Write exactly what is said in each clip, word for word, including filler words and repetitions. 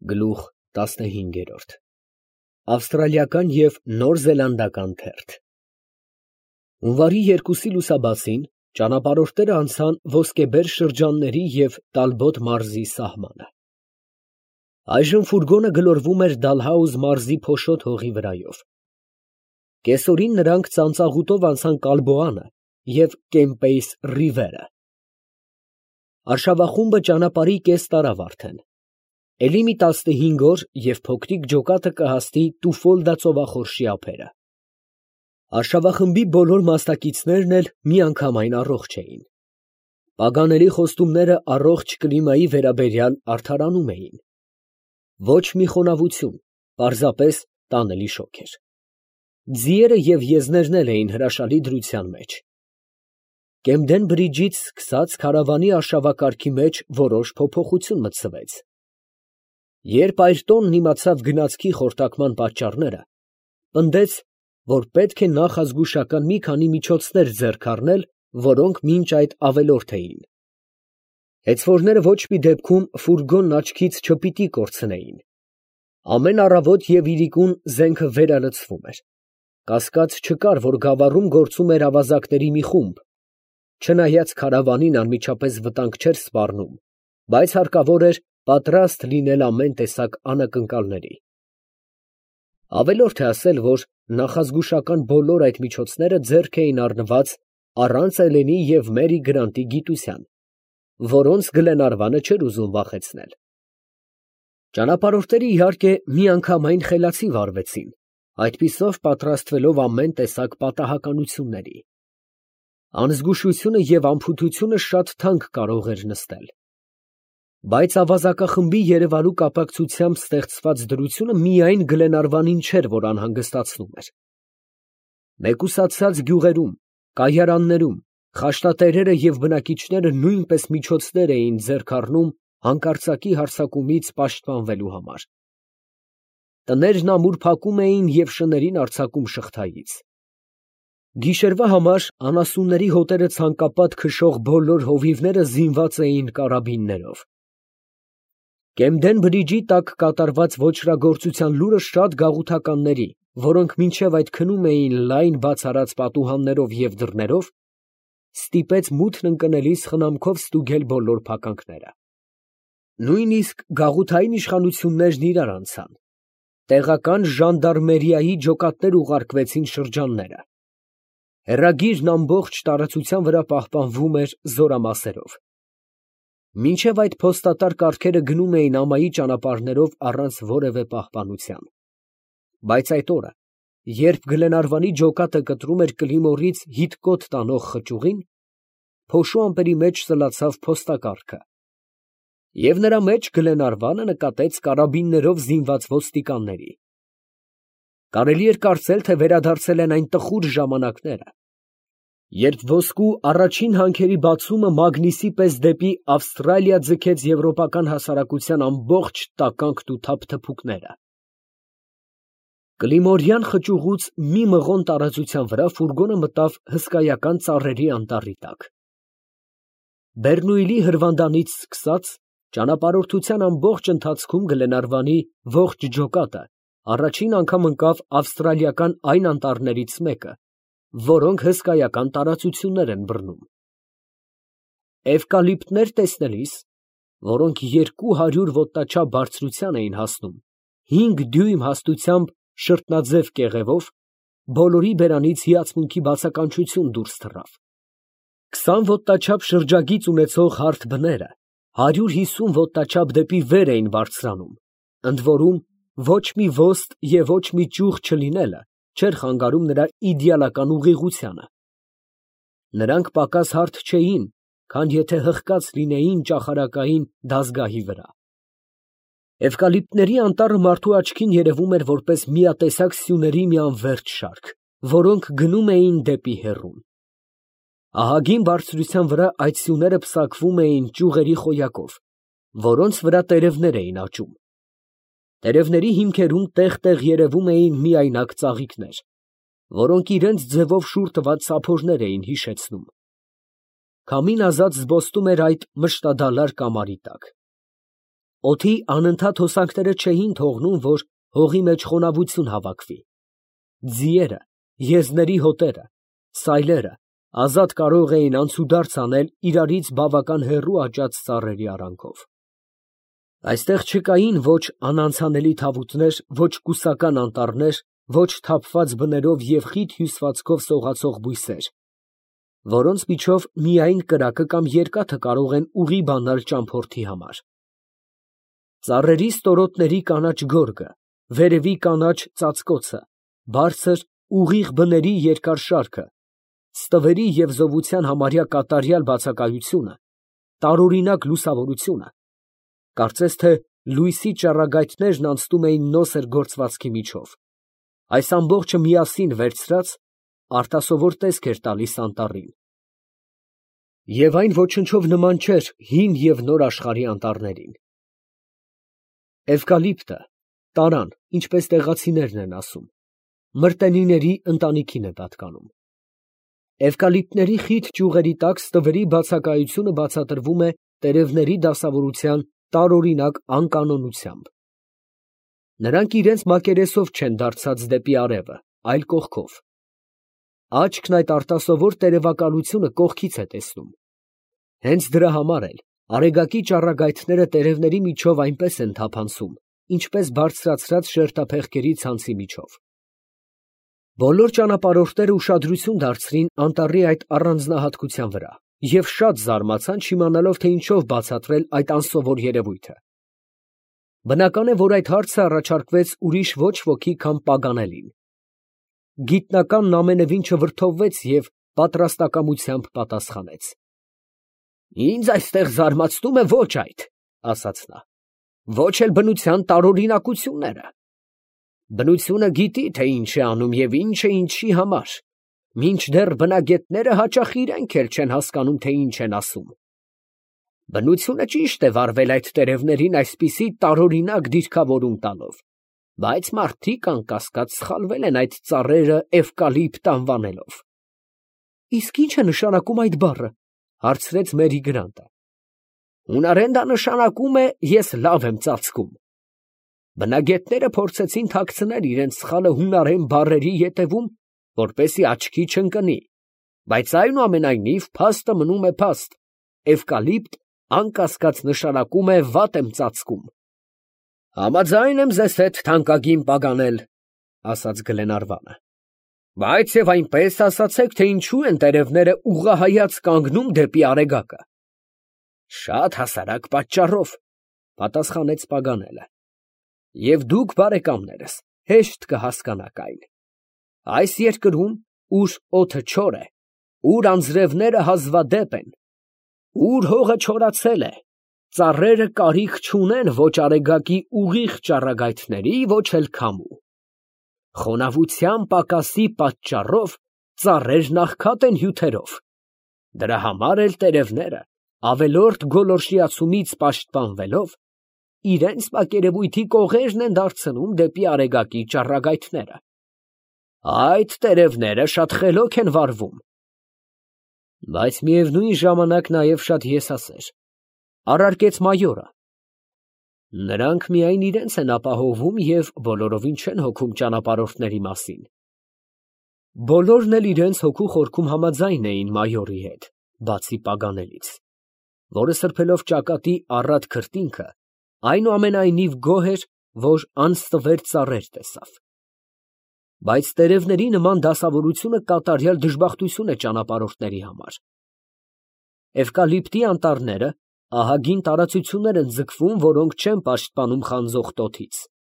Գլուխ տասնհինգերորդ Ավստրալիական և նոր զելանդական թերթ Հունվարի երկուսի լուսաբացին ճանապարհորդները անցան Ոսկեբեր շրջանների և Տալբոտ մարզի սահմանը։ Այժմ ֆուրգոնը գլորվում էր Դալհաուզ մարզի փոշոտ հողի վրայով։ Կեսօրին նրանք ծանծաղուտով անցան Կալբոանը և Կեմպեյս ռիվերը։ Արշավախումբը ճանապարհի կես տարավ արդեն։ Էլի մի տասնհինգ օր և փոքրիկ ջոկատը կհասնի Տուֆոլդա ծովախորշի ափերը։ Արշավախմբի բոլոր մասնակիցներն էլ միանգամայն առողջ էին։ Պագաների խոստումները առողջ կլիմայի վերաբերյալ արդարանում էին։ Ոչ մի խոնավություն, պարզապես տանելի շոգ էր։ Ձիերը և եզներն էլ էին հրաշալի դրության մեջ։ Կեմդեն բրիջից սկսած քարավանի արշավակարգի մեջ որոշ փոփոխություն մտցվեց։ Երբ Այրտոնն իմացավ գնացքի խորտակման պատճառները, պնդեց, որ պետք է նախազգուշական մի քանի միջոցներ ձեռք առնել, որոնք մինչ այդ ավելորդ էին։ Հեծվորները ոչ մի դեպքում ֆուրգոնն աչքից չպիտի կորցնեին։ Ամեն առավոտ և իրիկուն զենքը վերալցվում էր։ Կասկած չկար, որ գավառում գործում էր ավազակների մի խումբ, չնայած քարավանին անմիջապես վտանգ չէր սպառնում, բայց հարկավոր էր պատրաստ լինել ամեն տեսակ անակնկալների։ Ավելորդ է ասել, որ նախազգուշական բոլոր այդ միջոցները ձեռք էին առնված առանց Էլենի և Մերի Գրանտի գիտության, որոնց Գլենարվանը չէր ուզում վախեցնել։ Ճանապարհորդները իհարկե միանգամայն խելացի վարվեցին, այդպիսով պատրաստվելով ամեն տեսակ պատահականությունների։ Անզգուշությունը և անփութությունը շատ թանկ կարող էր նստել։ Բայց ավազակախմբի երևալու կապակցությամբ ստեղծված դրությունը միայն Գլենարվանին չէր, որ անհանգստացնում էր։ Մեկուսացած գյուղերում, կայարաններում խաշտատերերը և բնակիչները նույնպես միջոցներ էին ձեռք առնում հանկարծակի հարձակումից պաշտպանվելու համար։ Տներն ամուր փակում էին և շներին արձակում շղթայից։ Գիշերվա համար անասունների հոտերը ցանկապատ քշող բոլոր հովիվները զինված էին կարաբիններով։ Կեմդեն բրիջի տակ կատարված ոճրագործության լուրը շատ գաղութականների, որոնք մինչև այդ քնում էին լայն բաց արած պատուհաններով և դռներով, ստիպեց մութն ընկնելիս խնամքով ստուգել բոլոր փականքները։ Նույնիսկ գաղութային իշխանություններն իրար անցան։ Տեղական ժանդարմերիայի ջոկատներ ուղարկվեցին շրջանները։ Հեռագիրն ամբողջ տարածության վրա պահպանվում էր զորամասերով։ Մինչև այդ փոստատար կառքերը գնում էին ամայի ճանապարհներով առանց որևէ պահպանության։ Բայց այդ օրը, երբ Գլենարվանի ջոկատը կտրում էր Կլիմորից Հիտկոտ տանող խճուղին, փոշու ամպերի մեջ սլացավ փոստակառքը, և նրա մեջ Գլենարվանը նկատեց կարաբիններով զինված ոստիկանների։ Կարելի էր կարծել, թե վերադարձել են այն տխուր ժամանակները, երբ ոսկու առաջին հանքերի բացումը մագնիսի պես դեպի Ավստրալիա ձգեց եվրոպական հասարակության ամբողջ տականքն ու թափթփուկները։ Կլիմորյան խճուղուց մի մղոն տարածության վրա ֆուրգոնը մտավ հսկայական ծառերի անտառի տակ։ Բեռնուիլի հրվանդանից սկսած, ճանապարհորդության ամբողջ ընթացքում Գլենարվանի ողջ ջոկատը առաջին անգամ ընկավ ավստրալիական այն անտառներից մեկը, որոնք հսկայական տարածություններ են բռնում։ Էվկալիպտներ տեսնելիս, որոնք երկու հարյուր ոտնաչափ բարձրության էին հասնում, հինգ դյույմ հաստությամբ շրթնաձև կեղևով, բոլորի բերանից հիացմունքի բացականչություն դուրս թռավ։ Քսան ոտնաչափ շրջագիծ ունեցող հարթ բները հարյուր հիսուն ոտնաչափ դեպի վեր էին բարձրանում, ընդ որում ոչ մի ոստ և ոչ մի ճյուղ չլինելը չէր խանգարում նրա իդեալական ուղղիղությանը։ Նրանք պակաս հարթ չէին, քան եթե հղկած լինեին ճախարակային դազգահի վրա։ Էվկալիպտների անտառը մարդու աչքին երևում էր որպես միատեսակ սյուների մի անվերջ շարք, որոնք գնում էին դեպի հեռուն։ Ահագին բարձրության վրա այդ սյուները պսակվում էին ճյուղերի խոյակով, որոնց վրա տերևներ էին աճում։ Տերևների հիմքերում տեղ֊տեղ երևում էին միայնակ ծաղիկներ, որոնք իրենց ձևով շուռ տված սափորներ էին հիշեցնում։ Քամին ազատ զբոսնում էր այդ մշտադալար կամարի տակ։ Օդի անընդհատ հոսանքները չէին թողնում, որ հողի մեջ խոնավություն հավաքվի։ Ձիերը, եզների հոտերը, սայլերը ազատ կարող էին անցուդարձ անել իրարից բավական հեռու աճած ծառերի արանքով։ Այստեղ չկային ոչ անանցանելի թավուտներ, ոչ կուսական անտառներ, ոչ թափված բներով և խիտ հյուսվածքով սողացող բույսեր, որոնց միջով միայն կրակը կամ երկաթը կարող են ուղի բանալ ճամփորդի համար։ Ծառերի ստորոտների կանաչ գորգը, վերևի կանաչ ծածկոցը, բարձր, ուղիղ բների երկար շարքը, ստվերի և զովության համարյա կատարյալ բացակայությունը, տարօրինակ լուսավորությունը, կարծես թե լույսի ճառագայթներն անցնում էին նոսր գործվածքի միջով, այս ամբողջը միասին վերցրած արտասովոր տեսք էր տալիս անտառին։ Եվ այն ոչնչով նման չէր հին և նոր աշխարհի անտառներին։ Էվկալիպտը, տարան, ինչպես տեղացիներն են ասում, մրտենիների ընտանիքին է պատկանում։ Էվկալիպտների խիտ ճյուղերի տակ ստվերի բացակայությունը բացատրվում է տերևների դասավորության տարօրինակ անկանոնությամբ։ Նրանք իրենց մակերեսով չեն դարձած դեպի արևը, այլ կողքով։ Աչքն այդ արտասովոր տերևակալությունը կողքից է տեսնում։ Հենց դրա համար էլ արեգակի ճառագայթները տերևների միջով այնպես են թափանցում, ինչպես բարձրացրած շերտափեղկերի ցանցի միջով։ Բոլոր ճանապարհորդները ուշադրություն դարձրին անտառի այդ առանձնահատկության վրա և շատ զարմացան, չիմանալով, թե ինչով բացատրել այդ անսովոր երևույթը։ Բնական է, որ այդ հարցը առաջարկվեց ուրիշ ոչ ոքի, քան Պագանելին։ Գիտնականն ամենևին չվրդովվեց և պատրաստակամությամբ պատասխանեց. «Ինձ այստեղ զարմացնում է ոչ այդ, ֊ ասաց նա, ֊ ոչ էլ բնության տարօրինակությունները։ Բնությունը գիտի, թե ինչ է անում և ինչը ինչի համար, մինչդեռ բնագետները հաճախ իրենք էլ չեն հասկանում, թե ինչ են ասում։ Բնությունը ճիշտ է վարվել այդ տերևներին այսպիսի տարօրինակ դիրքավորում տալով, բայց մարդիկ անկասկած սխալվել են այդ ծառերը էվկալիպտ անվանելով»։ Իսկ ի՞նչ է նշանակում այդ բառը, ֊ հարցրեց Մերի Գրանտը։ Հունարեն դա նշանակում է «ես լավ եմ ծածկում»։ Բնագետները փորձեցին թաքցնել իրենց սխալը հունարեն բառերի ետևում, որպեսզի աչքի չընկնի, բայց այնուամենայնիվ փաստը մնում է փաստ. էվկալիպտ անկասկած նշանակում է վատ եմ ծածկում։ Համաձայն եմ ձեզ հետ, թանկագին Պագանել, ֊ ասաց Գլենարվանը, ֊ բայց և այնպես ասացեք, թե ինչու են տերևները ուղղահայաց կանգնում դեպի արեգակը։ Շատ հասարակ պատճառով, ֊ պատասխանեց Պագանելը, ֊ և դուք, բարեկամներս, հեշտ կհասկանաք այն։ Այս երկրում, ուր օդը չոր է, ուր անձրևները հազվադեպ են, ուր հողը չորացել է, ծառերը կարիք չունեն ոչ արեգակի ուղիղ ճառագայթների, ոչ էլ քամու։ Խոնավության պակասի պատճառով ծառերն աղքատ են հյութերով։ Դրա համար էլ տերևները, ավելորդ գոլորշիացումից պաշտպանվելով, իրենց մակերևույթի կողերն են դարձնում դեպի արեգակի ճառագայթները։ Այդ տերևները շատ խելոք են վարվում։ Բայց միևնույն ժամանակ նաև շատ եսասեր, ֊ առարկեց մայորը։ Նրանք միայն իրենց են ապահովում և բոլորովին չեն հոգում ճանապարհորդների մասին։ Բոլորն էլ իրենց հոգու խորքում համաձայն էին մայորի հետ, բացի Պագանելից, որը սրբելով ճակատի առատ քրտինքը, այնուամենայնիվ գոհ էր, որ անստվեր ծառեր տեսավ։ Բայց տերևների նման դասավորությունը կատարյալ դժբախտություն է ճանապարհորդների համար։ Էվկալիպտի անտառները ահագին տարածություններ են ձգվում, որոնք չեն պաշտպանում խանձող տոթից։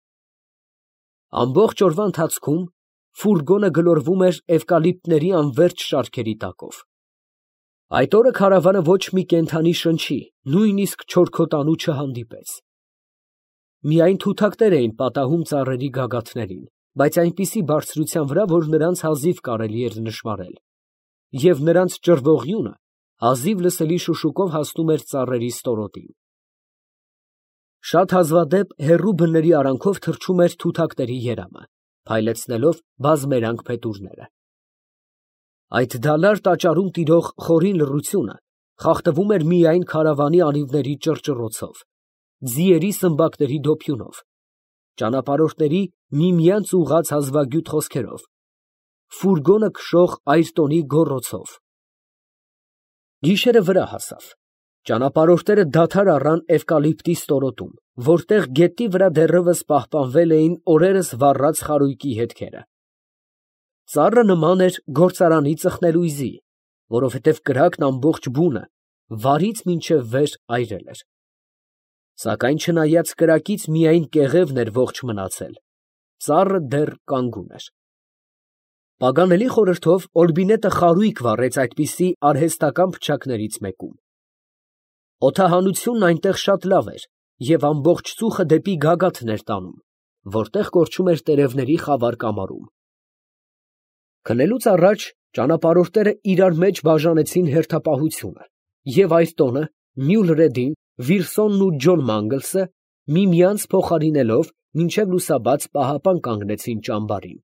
Ամբողջ օրվա ընթացքում ֆուրգոնը գլորվում էր էվկալիպտների անվերջ շարքերի տակով։ Այդ օրը քարավանը ոչ մի կենդանի շնչի, նույնիսկ չորքոտանու չհանդիպեց։ Միայն թութակներ էին պատահում ծառերի գագաթներին, բայց այնպիսի բարձրության վրա, որ նրանց հազիվ կարելի էր նշմարել, և նրանց ճռվողյունը հազիվ լսելի շուշուկով հասնում էր ծառերի ստորոտին։ Շատ հազվադեպ հեռու բների արանքով թռչում էր թութակների երամը, փայլեցնելով բազմերանգ փետուրները։ Այդ դալար տաճարում տիրող խորին լռությունը խախտվում էր միայն քարավանի անիվների ճռճռոցով, ձիերի սմբակների դոփյունով, ճանապարհորդների միմյանց ուղղած հազվագյուտ խոսքերով, ֆուրգոնը քշող այրտոնի գոռոցով։ Գիշերը վրա հասավ, ճանապարհորդները դադար առան էվկալիպտի ստորոտում, որտեղ գետնի վրա դեռևս պահպանվել էին օրերս վառած խարույկի հետքերը։ Ծառը նման էր գործարանի ծխնելույզի, որովհետև կրակն ամբողջ բունը վարից մինչև վեր այրել էր։ Սակայն չնայած կրակից միայն կեղևն էր ողջ մնացել, ծառը դեռ կանգուն էր։ Պագանելի խորհրդով Օլբինետը խարույկ վառեց այդպիսի արհեստական փչակներից մեկում։ Օդահանությունն այնտեղ շատ լավ էր և ամբողջ ծուխը դեպի գագաթն էր տանում, որտեղ կորչում էր տերևների խավար կամարում։ Քնելուց առաջ ճանապարհորդները իրար մեջ բաժանեցին հերթապահությունը, և Այրտոնը, Մյուլրեդին, Վիլսոնն ու Ջոն Մանգլսը միմյանց փոխարինելով մինչև լուսաբաց պահապան կանգնեցին ճամբարին։